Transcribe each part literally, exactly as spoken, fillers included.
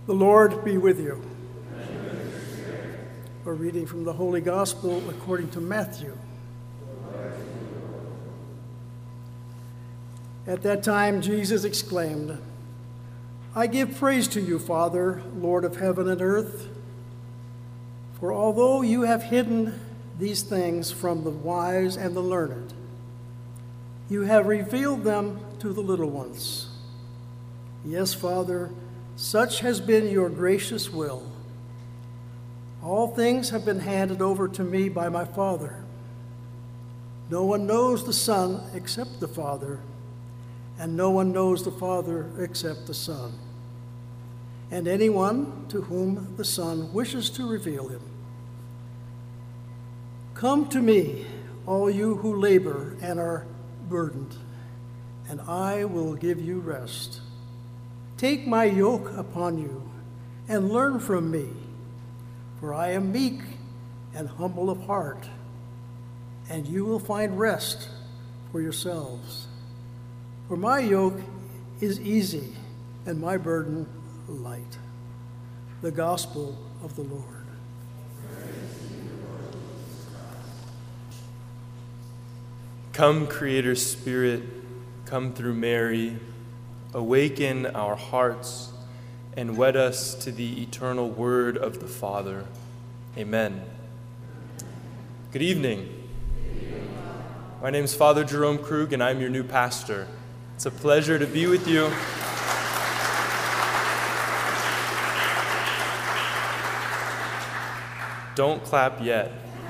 The Lord be with you. A reading from the Holy Gospel according to Matthew. At that time, Jesus exclaimed, "I give praise to you, Father, Lord of heaven and earth, for although you have hidden these things from the wise and the learned, you have revealed them to the little ones. Yes, Father, such has been your gracious will. All things have been handed over to me by my Father. No one knows the Son except the Father, and no one knows the Father except the Son, and anyone to whom the Son wishes to reveal him. Come to me, all you who labor and are burdened, and I will give you rest. Take my yoke upon you and learn from me, for I am meek and humble of heart, and you will find rest for yourselves. For my yoke is easy and my burden light." The Gospel of the Lord. Come, Creator Spirit, come through Mary, awaken our hearts and wed us to the eternal word of the Father. Amen. Good evening. My name is Father Jerome Krug, and I'm your new pastor. It's a pleasure to be with you. Don't clap yet.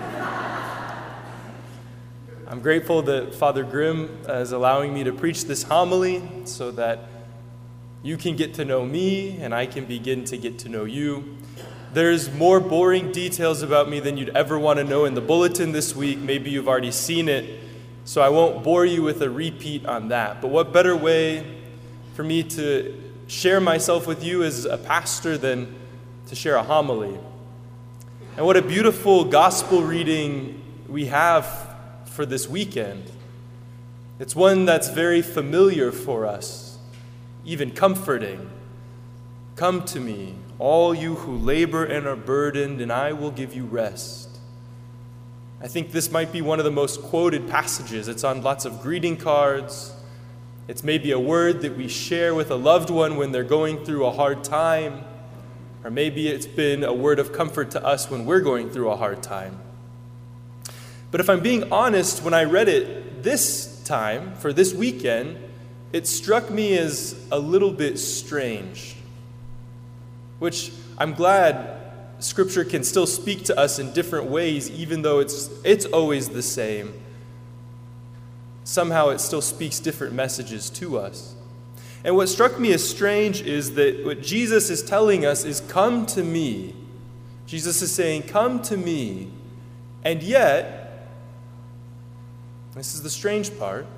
I'm grateful that Father Grimm is allowing me to preach this homily so that you can get to know me and I can begin to get to know you. There's more boring details about me than you'd ever want to know in the bulletin this week. Maybe you've already seen it, so I won't bore you with a repeat on that. But what better way for me to share myself with you as a pastor than to share a homily? And what a beautiful gospel reading we have for this weekend. It's one that's very familiar for us, even comforting. Come to me, all you who labor and are burdened, and I will give you rest. I think this might be one of the most quoted passages. It's on lots of greeting cards. It's maybe a word that we share with a loved one when they're going through a hard time. Or maybe it's been a word of comfort to us when we're going through a hard time. But if I'm being honest, when I read it this time, for this weekend, it struck me as a little bit strange, which I'm glad Scripture can still speak to us in different ways, even though it's it's always the same. Somehow it still speaks different messages to us. And what struck me as strange is that what Jesus is telling us is, come to me. Jesus is saying, come to me. And yet, this is the strange part,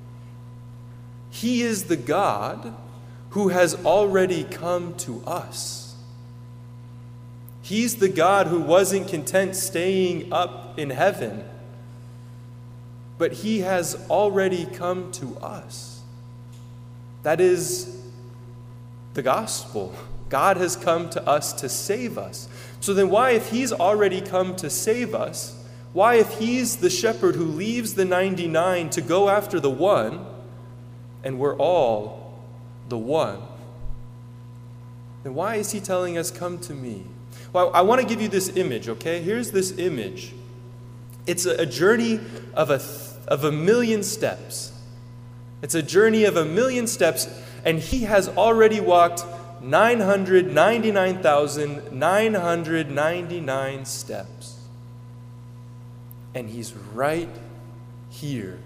He is the God who has already come to us. He's the God who wasn't content staying up in heaven, but He has already come to us. That is the gospel. God has come to us to save us. So then why, if He's already come to save us, why, if He's the shepherd who leaves the ninety-nine to go after the one, and we're all the one, then why is He telling us, come to me? Well, I want to give you this image, okay? Here's this image. It's a journey of a, of a million steps. It's a journey of a million steps, and He has already walked nine hundred ninety-nine thousand nine hundred ninety-nine steps. And He's right here.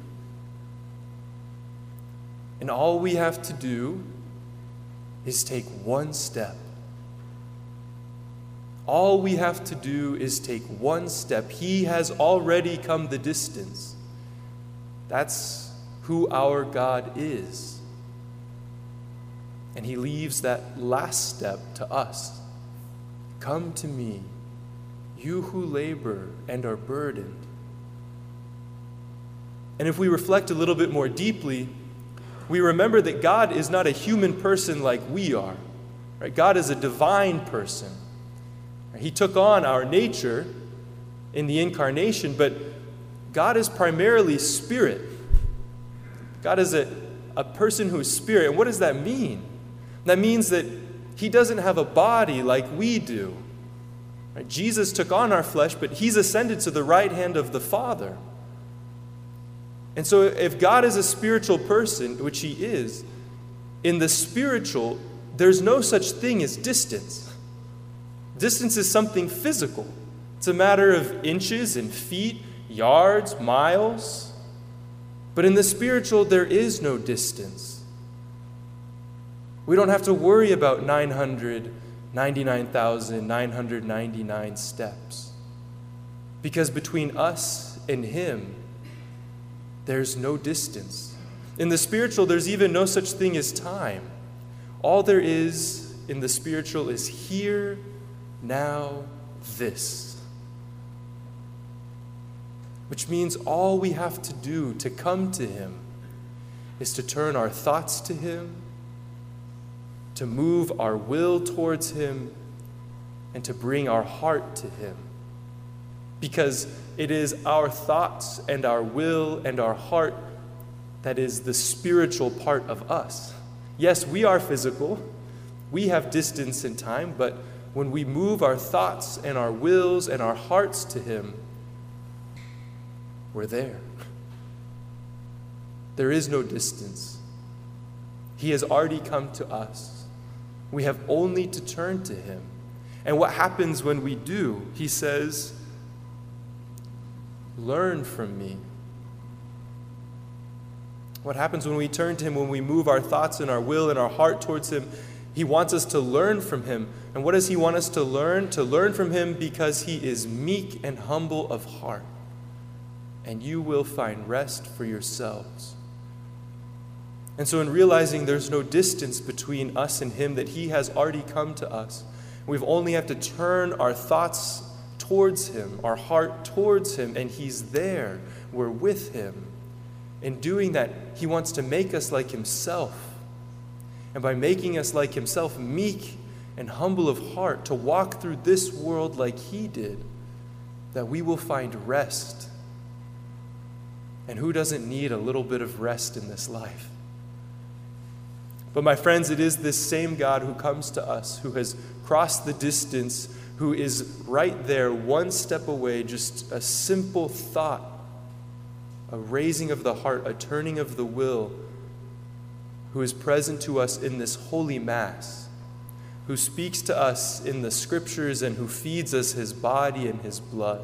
And all we have to do is take one step. All we have to do is take one step. He has already come the distance. That's who our God is. And He leaves that last step to us. Come to me, you who labor and are burdened. And if we reflect a little bit more deeply, we remember that God is not a human person like we are. Right? God is a divine person. He took on our nature in the incarnation, but God is primarily spirit. God is a, a person who is spirit. And what does that mean? That means that he doesn't have a body like we do. Right? Jesus took on our flesh, but he's ascended to the right hand of the Father. And so if God is a spiritual person, which he is, in the spiritual, there's no such thing as distance. Distance is something physical. It's a matter of inches and feet, yards, miles. But in the spiritual, there is no distance. We don't have to worry about nine hundred ninety-nine thousand nine hundred ninety-nine steps. Because between us and him, there's no distance. In the spiritual, there's even no such thing as time. All there is in the spiritual is here, now, this. Which means all we have to do to come to him is to turn our thoughts to him, to move our will towards him, and to bring our heart to him. Because it is our thoughts and our will and our heart that is the spiritual part of us. Yes, we are physical. We have distance and time, but when we move our thoughts and our wills and our hearts to him, we're there. There is no distance. He has already come to us. We have only to turn to him. And what happens when we do? He says, learn from me. What happens when we turn to him, when we move our thoughts and our will and our heart towards him? He wants us to learn from him. And what does he want us to learn? To learn from him because he is meek and humble of heart. And you will find rest for yourselves. And so in realizing there's no distance between us and him, that he has already come to us, we only have to turn our thoughts towards him, our heart towards him, and he's there. We're with him. In doing that, he wants to make us like himself. And by making us like himself, meek and humble of heart, to walk through this world like he did, that we will find rest. And who doesn't need a little bit of rest in this life? But my friends, it is this same God who comes to us, who has crossed the distance, who is right there, one step away, just a simple thought, a raising of the heart, a turning of the will, who is present to us in this holy Mass, who speaks to us in the Scriptures, and who feeds us his body and his blood.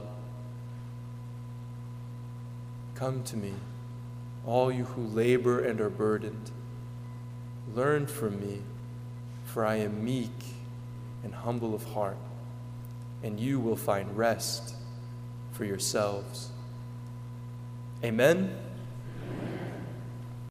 Come to me, all you who labor and are burdened. Learn from me, for I am meek and humble of heart, and you will find rest for yourselves. Amen.